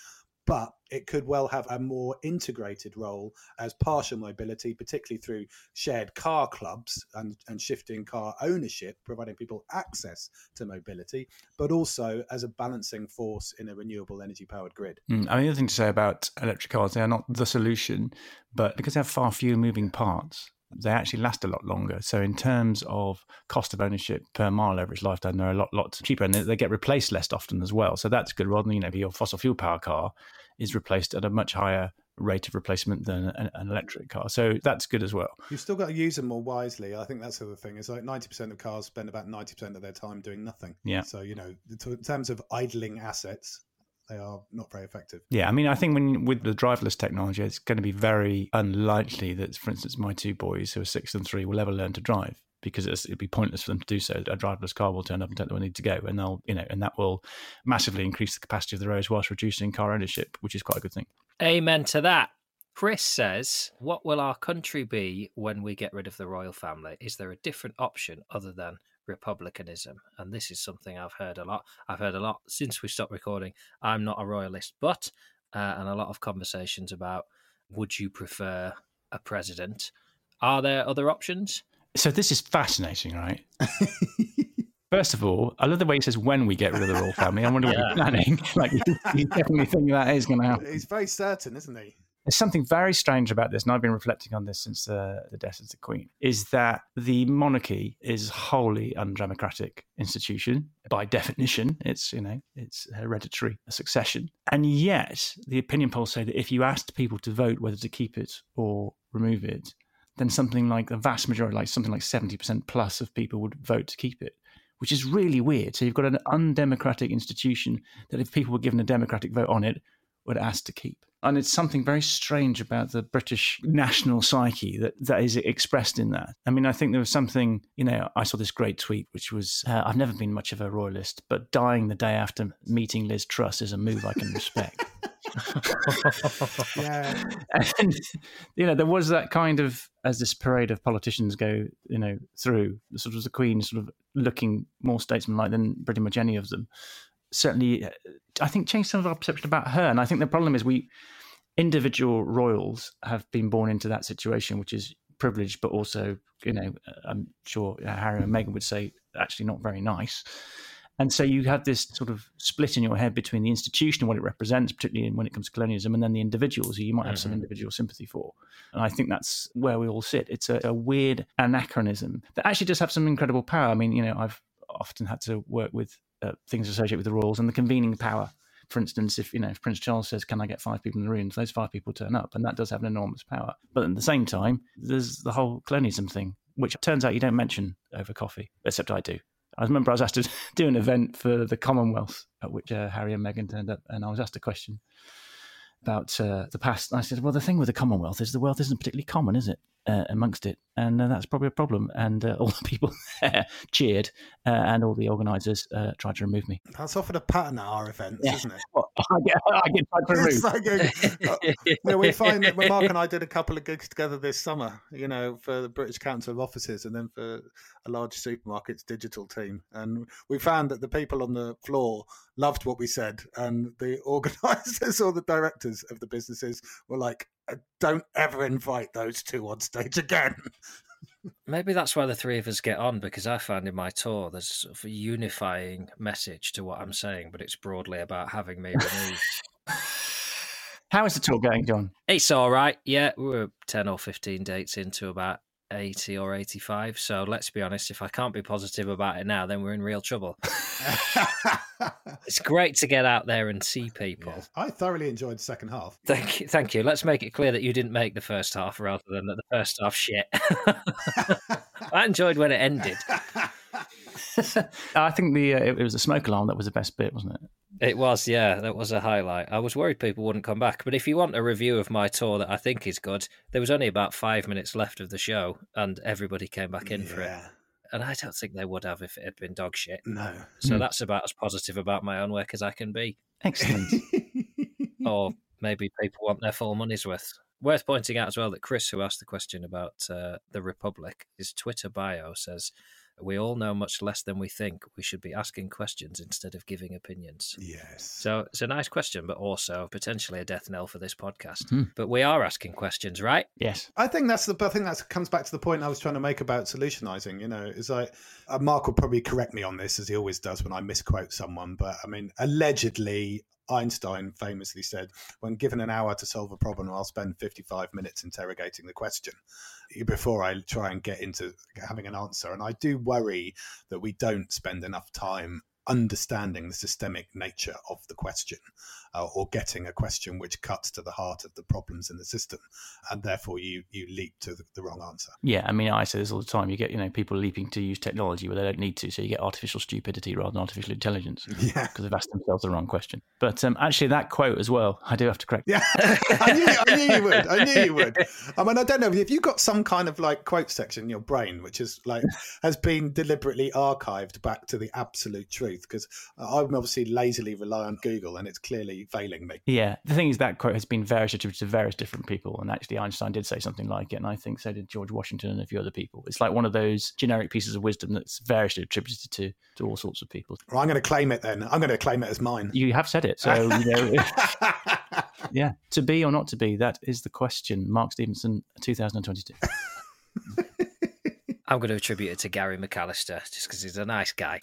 but it could well have a more integrated role as partial mobility, particularly through shared car clubs and, and shifting car ownership, providing people access to mobility, but also as a balancing force in a renewable energy powered grid. Mm, I mean, the other thing to say about electric cars, they are not the solution, but because they have far fewer moving parts, they actually last a lot longer. So in terms of cost of ownership per mile over its lifetime, they're a lot, lot cheaper, and they, they get replaced less often as well. So that's good. Rather than, you know, your fossil fuel power car is replaced at a much higher rate of replacement than an, an electric car. So that's good as well. You've still got to use them more wisely. I think that's the other thing. It's like ninety percent of cars spend about ninety percent of their time doing nothing. Yeah. So, you know, in terms of idling assets, they are not very effective. Yeah, I mean, I think when with the driverless technology, it's going to be very unlikely that, for instance, my two boys who are six and three will ever learn to drive, because it's, it'd be pointless for them to do so. A driverless car will turn up and tell them where they need to go, and they'll, you know, and that will massively increase the capacity of the roads whilst reducing car ownership, which is quite a good thing. Amen to that. Chris says, what will our country be when we get rid of the royal family? Is there a different option other than republicanism? And this is something I've heard a lot. I've heard a lot since we stopped recording. I'm not a royalist, but, uh, and a lot of conversations about, would you prefer a president? Are there other options? So this is fascinating, right? First of all, I love the way he says when we get rid of the royal family. I wonder what Yeah. you're planning. Like, you definitely think that is going to happen. He's very certain, isn't he? There's something very strange about this, and I've been reflecting on this since uh, the death of the Queen, is that the monarchy is a wholly undemocratic institution. By definition, it's, you know, it's hereditary succession. And yet, the opinion polls say that if you asked people to vote whether to keep it or remove it, then something like the vast majority, like something like seventy percent plus of people would vote to keep it, which is really weird. So you've got an undemocratic institution that if people were given a democratic vote on it, would ask to keep. And it's something very strange about the British national psyche that, that is expressed in that. I mean, I think there was something, you know, I saw this great tweet, which was, uh, I've never been much of a royalist, but dying the day after meeting Liz Truss is a move I can respect. Yeah. And, you know, there was that kind of, as this parade of politicians go, you know, through, sort of the Queen sort of looking more statesmanlike than pretty much any of them, certainly, I think, changed some of our perception about her. And I think the problem is we, individual royals have been born into that situation, which is privileged, but also, you know, I'm sure Harry and Meghan would say, actually not very nice. And so you have this sort of split in your head between the institution and what it represents, particularly when it comes to colonialism, and then the individuals who you might have mm-hmm. some individual sympathy for. And I think that's where we all sit. It's a, a weird anachronism that actually does have some incredible power. I mean, you know, I've often had to work with uh, things associated with the royals and the convening power. For instance, if, you know, if Prince Charles says, can I get five people in the room? Those five people turn up, and that does have an enormous power. But at the same time, there's the whole colonialism thing, which turns out you don't mention over coffee, except I do. I remember I was asked to do an event for the Commonwealth at which uh, Harry and Meghan turned up, and I was asked a question about uh, the past. And I said, well, the thing with the Commonwealth is the wealth isn't particularly common, is it, uh, amongst it? And uh, that's probably a problem. And uh, all the people there cheered, uh, and all the organisers uh, tried to remove me. That's often a pattern at our events, yeah. isn't it? Well, I get, I get tried to remove. It's like a, uh, you know, we find that when Mark and I did a couple of gigs together this summer, you know, for the British Council of Offices and then for a large supermarket's digital team. And we found that the people on the floor loved what we said, and the organisers or the directors of the businesses were like, don't ever invite those two on stage again. Maybe that's why the three of us get on, because I find in my tour there's a sort of a unifying message to what I'm saying, but it's broadly about having me removed. How is the tour going, John? It's all right. Yeah, we're ten or fifteen dates into about eighty or eighty-five. So let's be honest, if I can't be positive about it now, then we're in real trouble. It's great to get out there and see people. Yeah. I thoroughly enjoyed the second half. Thank you. Thank you. Let's make it clear that you didn't make the first half rather than that the first half shit. I enjoyed when it ended. I think the uh, it was the smoke alarm that was the best bit, wasn't it? It was, yeah. That was a highlight. I was worried people wouldn't come back. But if you want a review of my tour that I think is good, there was only about five minutes left of the show and everybody came back in yeah. for it. And I don't think they would have if it had been dog shit. No. So mm. that's about as positive about my own work as I can be. Excellent. Or maybe people want their full money's worth. Worth pointing out as well that Chris, who asked the question about uh, the Republic, his Twitter bio says, We all know much less than we think. We should be asking questions instead of giving opinions. Yes. So it's a nice question, but also potentially a death knell for this podcast. Mm-hmm. But we are asking questions, right? Yes. I think that's the. I think that comes back to the point I was trying to make about solutionizing. You know, it's like uh, Mark will probably correct me on this as he always does when I misquote someone. But I mean, allegedly, Einstein famously said, "When given an hour to solve a problem, I'll spend fifty-five minutes interrogating the question before I try and get into having an answer." And I do worry that we don't spend enough time understanding the systemic nature of the question, uh, or getting a question which cuts to the heart of the problems in the system, and therefore you you leap to the, the wrong answer. Yeah, I mean, I say this all the time. You get, you know, people leaping to use technology where they don't need to, so you get artificial stupidity rather than artificial intelligence. Yeah, because they've asked themselves the wrong question. But um, actually, that quote as well, I do have to correct. Yeah, I knew, I knew you would. I knew you would. I mean, I don't know if you've got some kind of like quote section in your brain which is like has been deliberately archived back to the absolute truth, because I'm obviously lazily rely on Google and it's clearly failing me. Yeah, the thing is that quote has been various attributed to various different people, and actually Einstein did say something like it, and I think so did George Washington and a few other people. It's like one of those generic pieces of wisdom that's variously attributed to to all sorts of people. Well, I'm going to claim it then. I'm going to claim it as mine. You have said it, so you know. Yeah, to be or not to be, that is the question. Mark Stevenson, two thousand twenty-two. I'm going to attribute it to Gary McAllister just because he's a nice guy.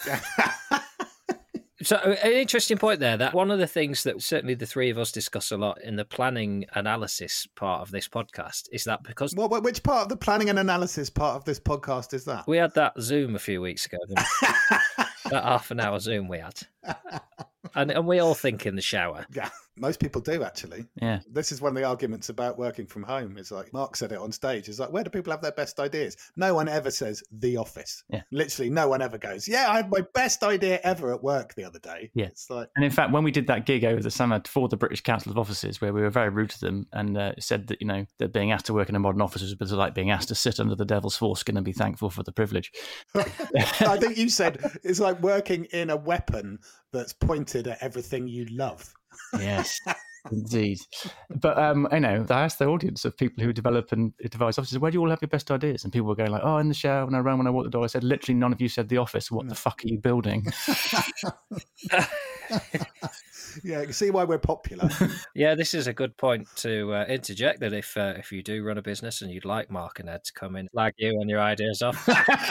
So an interesting point there, that one of the things that certainly the three of us discuss a lot in the planning analysis part of this podcast is that because... Well, which part of the planning and analysis part of this podcast is that? We had that Zoom a few weeks ago, didn't we? That half an hour Zoom we had. And, and we all think in the shower. Yeah, most people do, actually. Yeah. This is one of the arguments about working from home. Is like, Mark said it on stage. It's like, where do people have their best ideas? No one ever says the office. Yeah. Literally, no one ever goes, yeah, I had my best idea ever at work the other day. Yeah. It's like... And in fact, when we did that gig over the summer for the British Council of Offices, where we were very rude to them and uh, said that, you know, that being asked to work in a modern office was a bit like being asked to sit under the devil's foreskin and be thankful for the privilege. I think you said it's like working in a weapon that's pointed at everything you love. Yes, indeed. But, um, I know, I asked the audience of people who develop and devise offices, where do you all have your best ideas? And people were going like, oh, in the shower, when I ran, when I walked the door. I said, literally none of you said the office. What no. the fuck are you building? Yeah, you can see why we're popular. Yeah, this is a good point to uh, interject that if uh, if you do run a business and you'd like Mark and Ed to come in, flag you and your ideas off,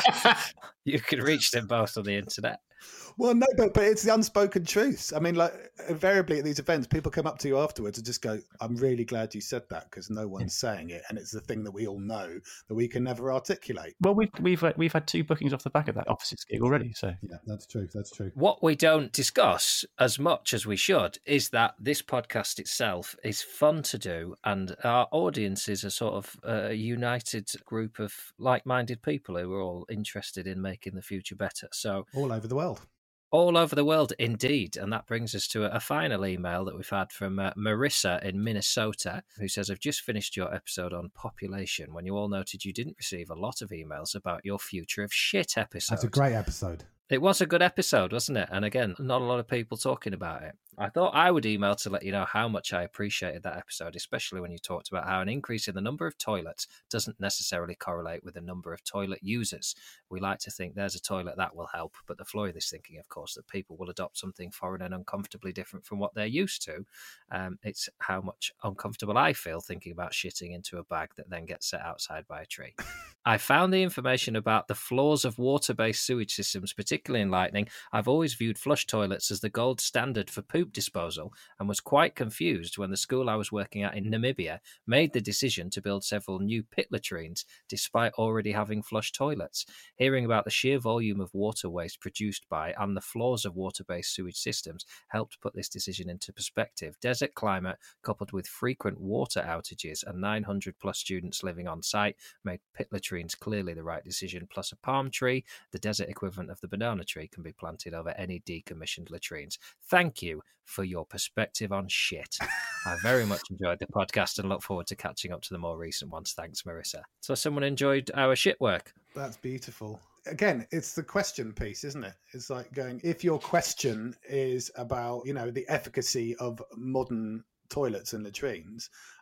you can reach them both on the internet. Well, no, but, but it's the unspoken truths. I mean, like, invariably at these events, people come up to you afterwards and just go, I'm really glad you said that, because no one's saying it. And it's the thing that we all know that we can never articulate. Well, we've, we've, uh, we've had two bookings off the back of that offices gig already. So yeah, that's true. That's true. What we don't discuss as much as we should is that this podcast itself is fun to do. And our audience is a sort of uh, united group of like-minded people who are all interested in making the future better. So all over the world. All over the world, indeed. And that brings us to a, a final email that we've had from uh, Marissa in Minnesota, who says, I've just finished your episode on population when you all noted you didn't receive a lot of emails about your future of shit episode. That's a great episode. It was a good episode, wasn't it? And again, not a lot of people talking about it. I thought I would email to let you know how much I appreciated that episode, especially when you talked about how an increase in the number of toilets doesn't necessarily correlate with the number of toilet users. We like to think there's a toilet that will help, but the flaw of this thinking, of course, that people will adopt something foreign and uncomfortably different from what they're used to. Um, it's how much uncomfortable I feel thinking about shitting into a bag that then gets set outside by a tree. I found the information about the flaws of water-based sewage systems particularly enlightening. I've always viewed flush toilets as the gold standard for poop disposal and was quite confused when the school I was working at in Namibia made the decision to build several new pit latrines despite already having flush toilets. Hearing about the sheer volume of water waste produced by and the flaws of water-based sewage systems helped put this decision into perspective. Desert climate coupled with frequent water outages and nine hundred plus students living on site made pit latrines clearly the right decision. Plus a palm tree, the desert equivalent of the banana tree, can be planted over any decommissioned latrines. Thank you for your perspective on shit. I very much enjoyed the podcast and look forward to catching up to the more recent ones. Thanks, Marissa. So someone enjoyed our shit work. That's beautiful. Again, it's the question piece, isn't it? It's like going, if your question is about, you know, the efficacy of modern toilets and latrines,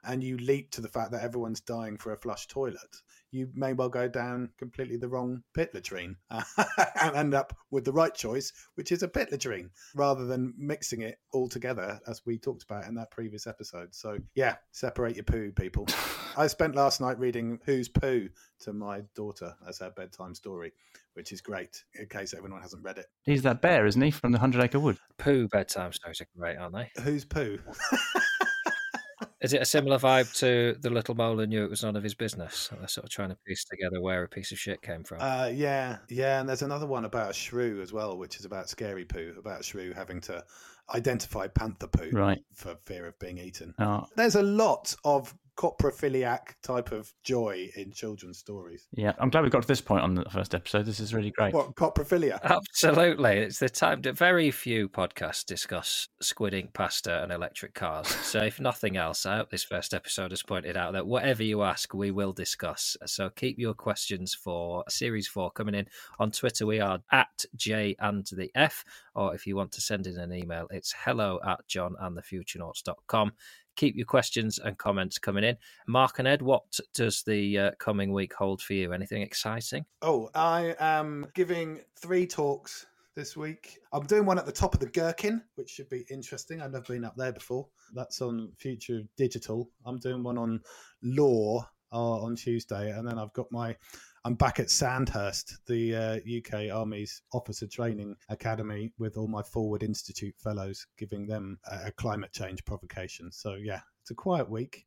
and you leap to the fact that everyone's dying for a flush toilet, you may well go down completely the wrong pit latrine and end up with the right choice, which is a pit latrine, rather than mixing it all together, as we talked about in that previous episode. So, yeah, separate your poo, people. I spent last night reading Who's Poo to my daughter as her bedtime story, which is great, in case everyone hasn't read it. He's that bear, isn't he, from the Hundred Acre Wood? Poo bedtime stories are great, aren't they? Who's Poo? Is it a similar vibe to The Little Mole Who Knew It Was None of His Business? They're sort of trying to piece together where a piece of shit came from. Uh, yeah, yeah, and there's another one about a shrew as well, which is about scary poo, about a shrew having to identify panther poo right. for fear of being eaten. Oh. There's a lot of coprophiliac type of joy in children's stories. Yeah, I'm glad we got to this point on the first episode. This is really great. What, coprophilia? Absolutely. It's the time that very few podcasts discuss squid ink pasta and electric cars. So if nothing else, I hope this first episode has pointed out that whatever you ask, we will discuss. So keep your questions for Series four coming in. On Twitter, we are at J and the F, or if you want to send in an email, it's hello at john and the futurenauts dot com. Keep your questions and comments coming in. Mark and Ed, what does the uh, coming week hold for you? Anything exciting? Oh, I am giving three talks this week. I'm doing one at the top of the Gherkin, which should be interesting. I've never been up there before. That's on Future Digital. I'm doing one on law uh, on Tuesday, and then I've got my... I'm back at Sandhurst, the uh, U K Army's Officer Training Academy, with all my Forward Institute fellows, giving them a climate change provocation. So, yeah, it's a quiet week.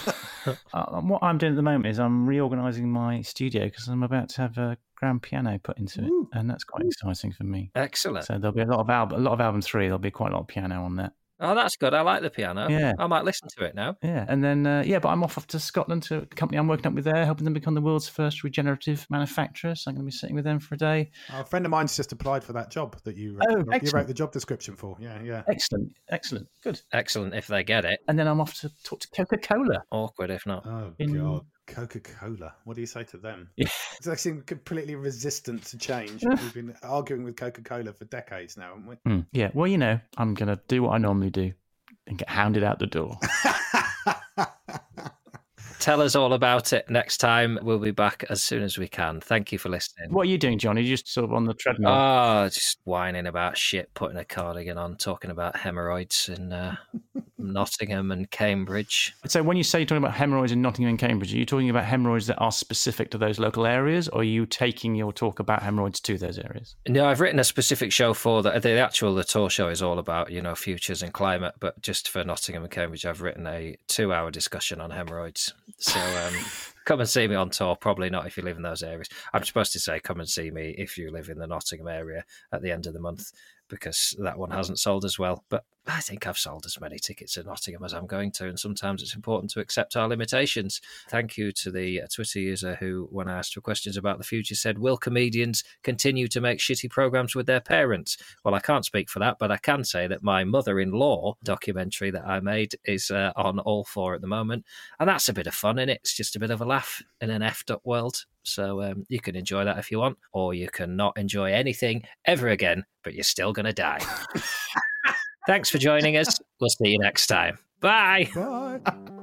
uh, what I'm doing at the moment is I'm reorganising my studio because I'm about to have a grand piano put into it, Ooh. and that's quite Ooh. exciting for me. Excellent. So there'll be a lot of album, a lot of album three. There'll be quite a lot of piano on that. Oh, that's good. I like the piano. Yeah. I might listen to it now. Yeah, and then, uh, yeah, but I'm off to Scotland to a company I'm working up with there, helping them become the world's first regenerative manufacturer. So I'm going to be sitting with them for a day. Oh, a friend of mine's just applied for that job that you wrote, oh, you wrote the job description for. Yeah, yeah. Excellent, excellent, good. Excellent if they get it. And then I'm off to talk to Coca-Cola. Awkward if not. Oh, In... God. Coca-Cola. What do you say to them? Yeah. They seem completely resistant to change. We've been arguing with Coca-Cola for decades now, haven't we? Mm, yeah, well, you know, I'm going to do what I normally do and get hounded out the door. Tell us all about it next time. We'll be back as soon as we can. Thank you for listening. What are you doing, John? Are you just sort of on the treadmill? Oh, just whining about shit, putting a cardigan on, talking about hemorrhoids in uh, Nottingham and Cambridge. So when you say you're talking about hemorrhoids in Nottingham and Cambridge, are you talking about hemorrhoids that are specific to those local areas, or are you taking your talk about hemorrhoids to those areas? No, I've written a specific show for that. The actual the tour show is all about, you know, futures and climate, but just for Nottingham and Cambridge, I've written a two-hour discussion on hemorrhoids. So um, come and see me on tour. Probably not if you live in those areas. I'm supposed to say come and see me if you live in the Nottingham area at the end of the month, because that one hasn't sold as well. But I think I've sold as many tickets to Nottingham as I'm going to, and sometimes it's important to accept our limitations. Thank you to the Twitter user who, when I asked for questions about the future, said, will comedians continue to make shitty programmes with their parents? Well, I can't speak for that, but I can say that my mother-in-law documentary that I made is uh, on All Four at the moment, and that's a bit of fun in it. It's just a bit of a laugh in an effed up world. So um, you can enjoy that if you want, or you can not enjoy anything ever again, but you're still going to die. Thanks for joining us. We'll see you next time. Bye. Bye.